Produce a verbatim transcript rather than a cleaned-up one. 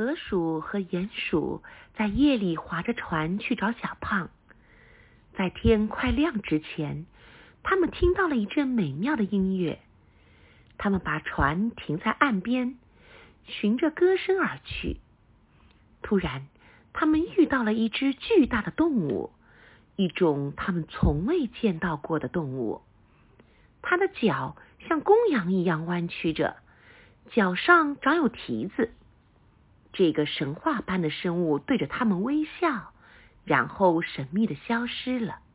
河鼠和鼹鼠在夜里划着船去找小胖。在天快亮之前，他们听到了一阵美妙的音乐。他们把船停在岸边，循着歌声而去。突然，他们遇到了一只巨大的动物，一种他们从未见到过的动物。它的脚像公羊一样弯曲着，脚上长有蹄子。这个神话般的生物对着他们微笑，然后神秘地消失了。